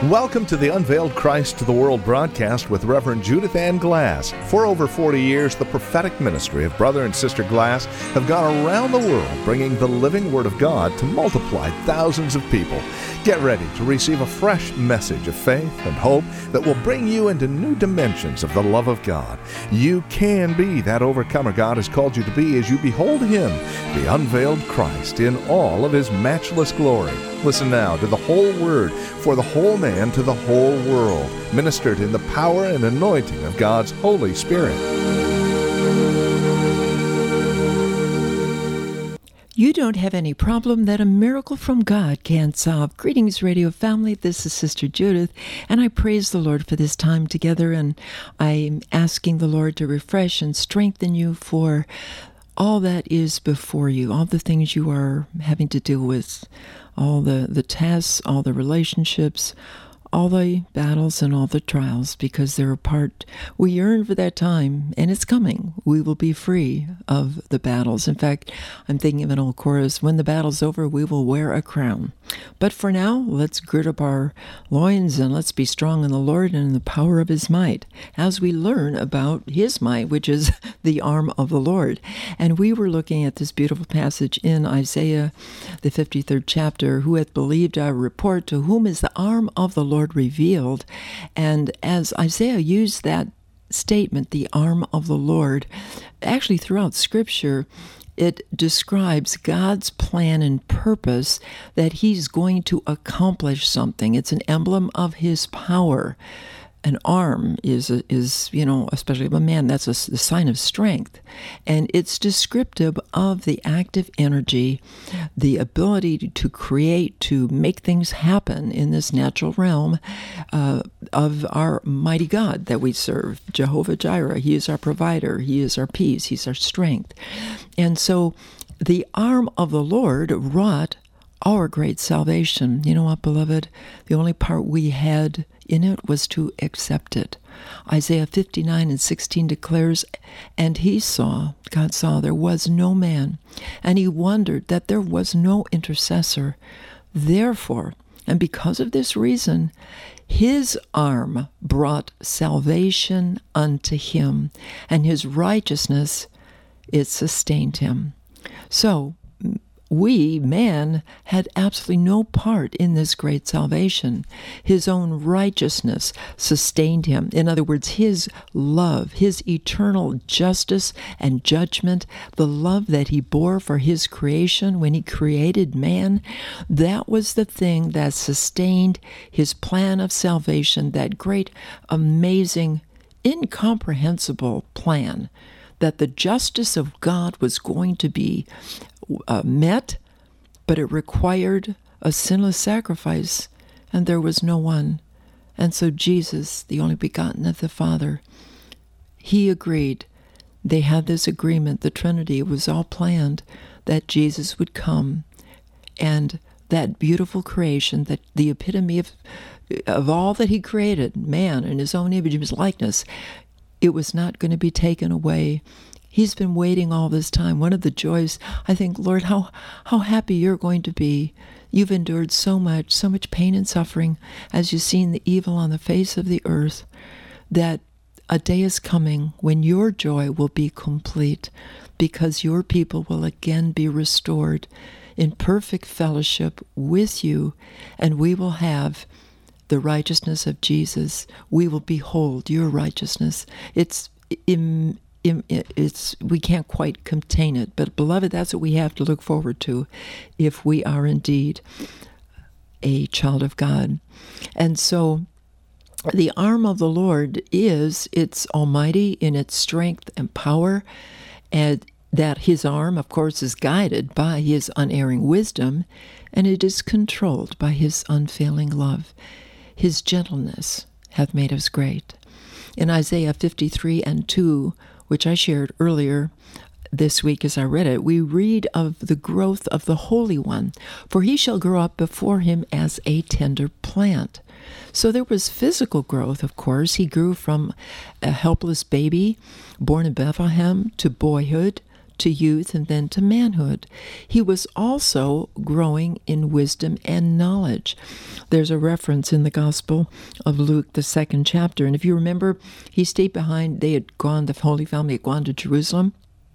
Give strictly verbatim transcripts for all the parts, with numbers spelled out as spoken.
Welcome to the Unveiled Christ to the World broadcast with Reverend Judith Ann Glass. For over forty years, the prophetic ministry of Brother and Sister Glass have gone around the world bringing the living Word of God to multiply thousands of people. Get ready to receive a fresh message of faith and hope that will bring you into new dimensions of the love of God. You can be that overcomer God has called you to be as you behold Him, the unveiled Christ, in all of His matchless glory. Listen now to the whole Word for the whole man to the whole world, ministered in the power and anointing of God's Holy Spirit. You don't have any problem that a miracle from God can't solve. Greetings, radio family. This is Sister Judith, and I praise the Lord for this time together, and I'm asking the Lord to refresh and strengthen you for all that is before you, all the things you are having to deal with, all the, the tests, all the relationships, all the battles and all the trials, because they're a part. We yearn for that time, and it's coming. We will be free of the battles. In fact, I'm thinking of an old chorus, when the battle's over, we will wear a crown. But for now, let's gird up our loins and let's be strong in the Lord and in the power of His might, as we learn about His might, which is the arm of the Lord. And we were looking at this beautiful passage in Isaiah, the fifty-third chapter, who hath believed our report, to whom is the arm of the Lord revealed. And as Isaiah used that statement, the arm of the Lord, actually throughout Scripture, it describes God's plan and purpose that He's going to accomplish something. It's an emblem of His power. An arm is, is you know, especially of a man, that's a, a sign of strength. And it's descriptive of the active energy, the ability to, to create, to make things happen in this natural realm uh, of our mighty God that we serve, Jehovah Jireh. He is our provider. He is our peace. He's our strength. And so the arm of the Lord wrought our great salvation. You know what, beloved? The only part we had in it was to accept it. Isaiah fifty-nine and sixteen declares, and he saw, God saw, there was no man, and he wondered that there was no intercessor. Therefore, and because of this reason, his arm brought salvation unto him, and his righteousness, it sustained him. So, we, man, had absolutely no part in this great salvation. His own righteousness sustained him. In other words, His love, His eternal justice and judgment, the love that He bore for His creation when He created man, that was the thing that sustained His plan of salvation, that great, amazing, incomprehensible plan that the justice of God was going to be uh, met, but it required a sinless sacrifice, and there was no one. And so Jesus, the only begotten of the Father, He agreed. They had this agreement, the Trinity. It was all planned that Jesus would come, and that beautiful creation, that the epitome of, of all that He created, man in His own image, His likeness, it was not going to be taken away. He's been waiting all this time. One of the joys, I think, Lord, how how happy you're going to be. You've endured so much, so much pain and suffering as you've seen the evil on the face of the earth, that a day is coming when your joy will be complete, because your people will again be restored in perfect fellowship with you, and we will have the righteousness of Jesus. We will behold your righteousness. It's im, im, it's we can't quite contain it, but beloved, that's what we have to look forward to if we are indeed a child of God. And so the arm of the Lord is, it's almighty in its strength and power, and that His arm, of course, is guided by His unerring wisdom, and it is controlled by His unfailing love. His gentleness hath made us great. In Isaiah fifty-three and two, which I shared earlier this week as I read it, we read of the growth of the Holy One, for He shall grow up before Him as a tender plant. So there was physical growth, of course. He grew from a helpless baby born in Bethlehem to boyhood, to youth and then to manhood. He was also growing in wisdom and knowledge. There's a reference in the Gospel of Luke, the second chapter. And if you remember, he stayed behind. They had gone, the Holy Family had gone to Jerusalem.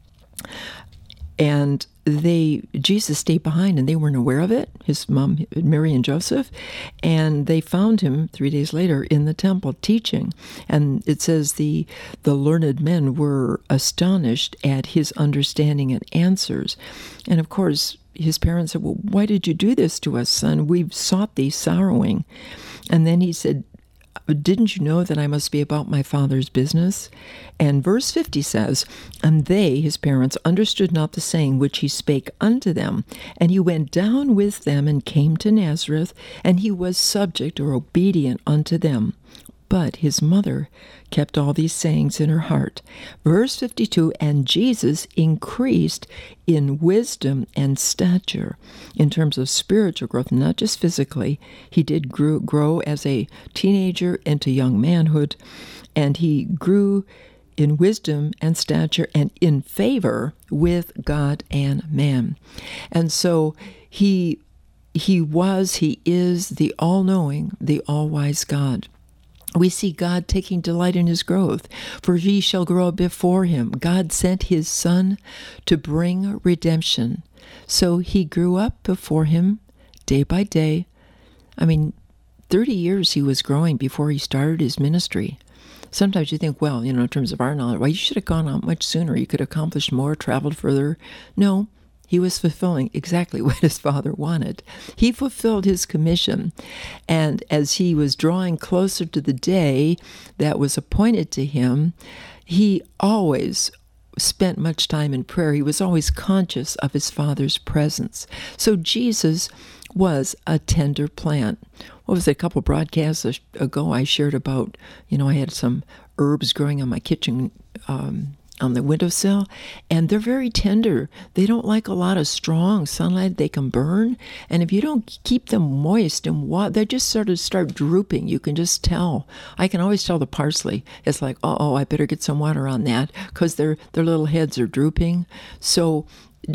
And they, Jesus stayed behind, and they weren't aware of it, his mom, Mary and Joseph, and they found him three days later in the temple teaching. And it says the the learned men were astonished at his understanding and answers. And of course, his parents said, well, why did you do this to us, son? We've sought thee sorrowing. And then he said, didn't you know that I must be about my Father's business? And verse fifty says, and they, his parents, understood not the saying which he spake unto them. And he went down with them and came to Nazareth, and he was subject or obedient unto them. But his mother kept all these sayings in her heart. Verse fifty-two, and Jesus increased in wisdom and stature in terms of spiritual growth, not just physically. He did grow, grow as a teenager into young manhood, and he grew in wisdom and stature and in favor with God and man. And so he, he was, he is the all-knowing, the all-wise God. We see God taking delight in his growth, for he shall grow before him. God sent his Son to bring redemption. So he grew up before him day by day. I mean, thirty years he was growing before he started his ministry. Sometimes you think, well, you know, in terms of our knowledge, well, you should have gone out much sooner. You could have accomplished more, traveled further. No. He was fulfilling exactly what his Father wanted. He fulfilled his commission. And as he was drawing closer to the day that was appointed to him, he always spent much time in prayer. He was always conscious of his Father's presence. So Jesus was a tender plant. What was it, a couple broadcasts ago I shared about, you know, I had some herbs growing on my kitchen um on the windowsill, and they're very tender. They don't like a lot of strong sunlight. They can burn, and if you don't keep them moist and water, they just sort of start drooping. You can just tell. I can always tell the parsley. It's like, oh, I better get some water on that, because their their little heads are drooping. So,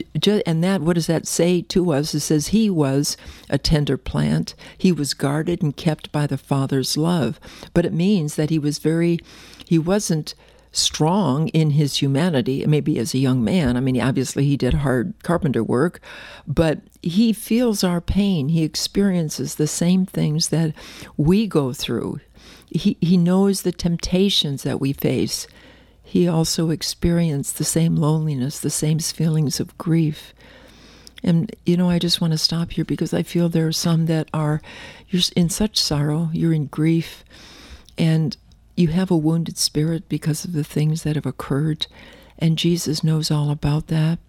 and that, what does that say to us? It says he was a tender plant. He was guarded and kept by the Father's love. But it means that he was very, he wasn't strong in his humanity, maybe as a young man. I mean, obviously he did hard carpenter work, but he feels our pain. He experiences the same things that we go through. He, he knows the temptations that we face. He also experienced the same loneliness, the same feelings of grief. And, you know, I just want to stop here because I feel there are some that are, you're in such sorrow, you're in grief, and you have a wounded spirit because of the things that have occurred, and Jesus knows all about that.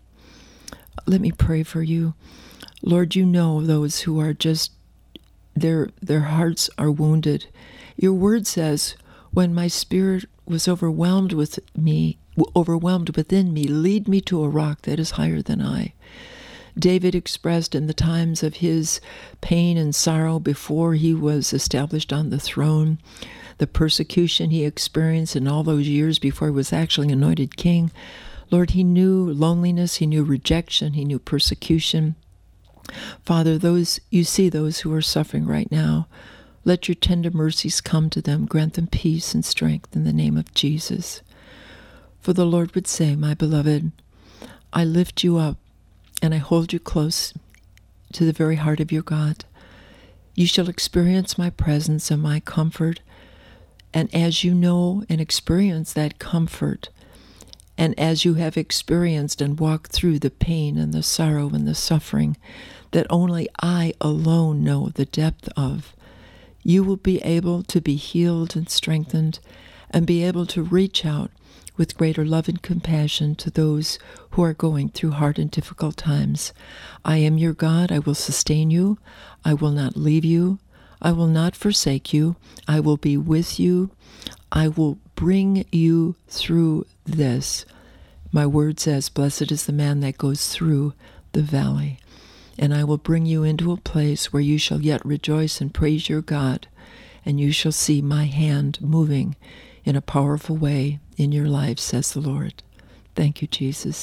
Let me pray for you. Lord, you know those who are just, their their hearts are wounded. Your word says, when my spirit was overwhelmed with me, overwhelmed within me, lead me to a rock that is higher than I. David expressed in the times of his pain and sorrow before he was established on the throne, the persecution he experienced in all those years before he was actually anointed king. Lord, he knew loneliness, he knew rejection, he knew persecution. Father, those you see those who are suffering right now, let your tender mercies come to them, grant them peace and strength in the name of Jesus. For the Lord would say, my beloved, I lift you up and I hold you close to the very heart of your God. You shall experience my presence and my comfort. And as you know and experience that comfort, and as you have experienced and walked through the pain and the sorrow and the suffering that only I alone know the depth of, you will be able to be healed and strengthened and be able to reach out with greater love and compassion to those who are going through hard and difficult times. I am your God. I will sustain you. I will not leave you. I will not forsake you. I will be with you. I will bring you through this. My word says, blessed is the man that goes through the valley. And I will bring you into a place where you shall yet rejoice and praise your God, and you shall see my hand moving in a powerful way in your life, says the Lord. Thank you, Jesus.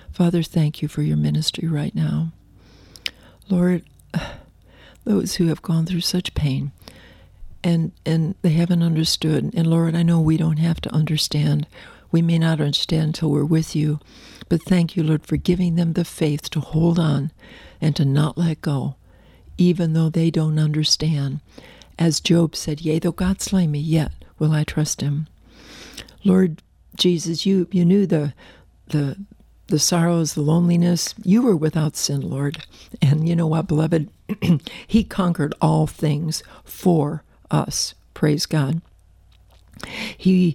Father, thank you for your ministry right now. Lord, those who have gone through such pain and and they haven't understood, and Lord, I know we don't have to understand. We may not understand until we're with you, but thank you, Lord, for giving them the faith to hold on and to not let go, even though they don't understand. As Job said, yea, though God slay me, yet will I trust him. Lord Jesus, you you knew the the the sorrows, the loneliness. You were without sin, Lord. And you know what, beloved? He conquered all things for us. Praise God. He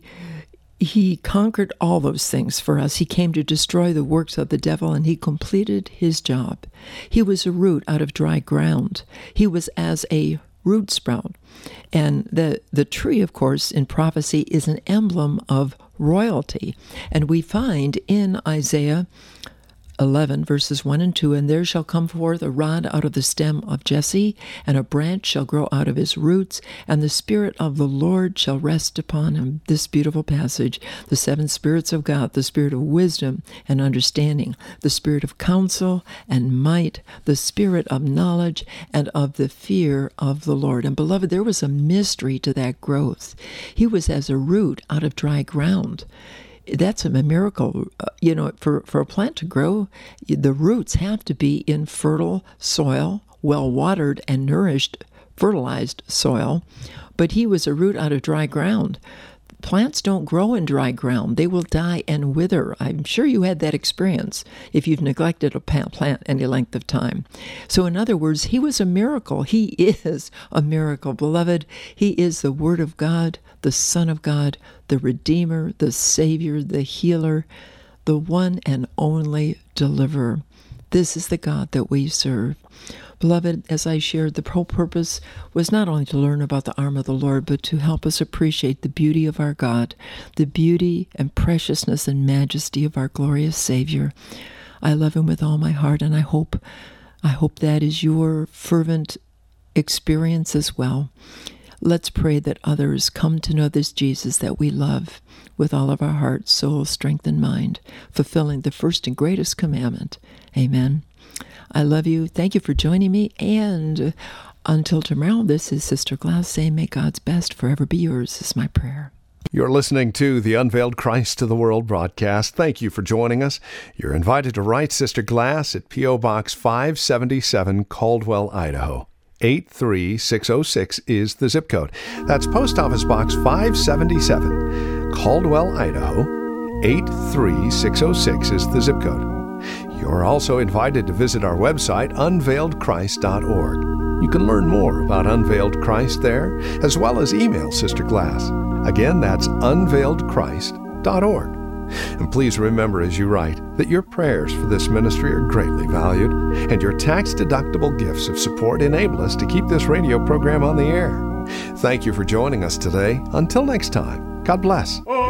He conquered all those things for us. He came to destroy the works of the devil, and he completed his job. He was a root out of dry ground. He was as a root sprout. And the, the tree, of course, in prophecy is an emblem of royalty. And we find in Isaiah eleven, verses one and two, and there shall come forth a rod out of the stem of Jesse, and a branch shall grow out of his roots, and the Spirit of the Lord shall rest upon him. This beautiful passage, the seven spirits of God, the spirit of wisdom and understanding, the spirit of counsel and might, the spirit of knowledge and of the fear of the Lord. And beloved, there was a mystery to that growth. He was as a root out of dry ground. That's a miracle. Uh, you know, for, for a plant to grow, the roots have to be in fertile soil, well-watered and nourished, fertilized soil. But he was a root out of dry ground. Plants don't grow in dry ground. They will die and wither. I'm sure you had that experience if you've neglected a plant any length of time. So in other words, he was a miracle. He is a miracle, beloved. He is the Word of God, the Son of God, the Redeemer, the Savior, the Healer, the one and only Deliverer. This is the God that we serve. Beloved, as I shared, the whole purpose was not only to learn about the arm of the Lord, but to help us appreciate the beauty of our God, the beauty and preciousness and majesty of our glorious Savior. I love him with all my heart, and I hope, I hope that is your fervent experience as well. Let's pray that others come to know this Jesus that we love with all of our heart, soul, strength, and mind, fulfilling the first and greatest commandment. Amen. I love you. Thank you for joining me. And until tomorrow, this is Sister Glass saying, may God's best forever be yours, is my prayer. You're listening to the Unveiled Christ to the World broadcast. Thank you for joining us. You're invited to write Sister Glass at P O. Box five seventy-seven, Caldwell, Idaho. eight three six oh six is the zip code. That's Post Office Box five seventy-seven, Caldwell, Idaho. eight three six oh six is the zip code. You're also invited to visit our website, unveiled christ dot org. You can learn more about Unveiled Christ there, as well as email Sister Glass. Again, that's unveiled christ dot org. And please remember as you write that your prayers for this ministry are greatly valued, and your tax-deductible gifts of support enable us to keep this radio program on the air. Thank you for joining us today. Until next time, God bless.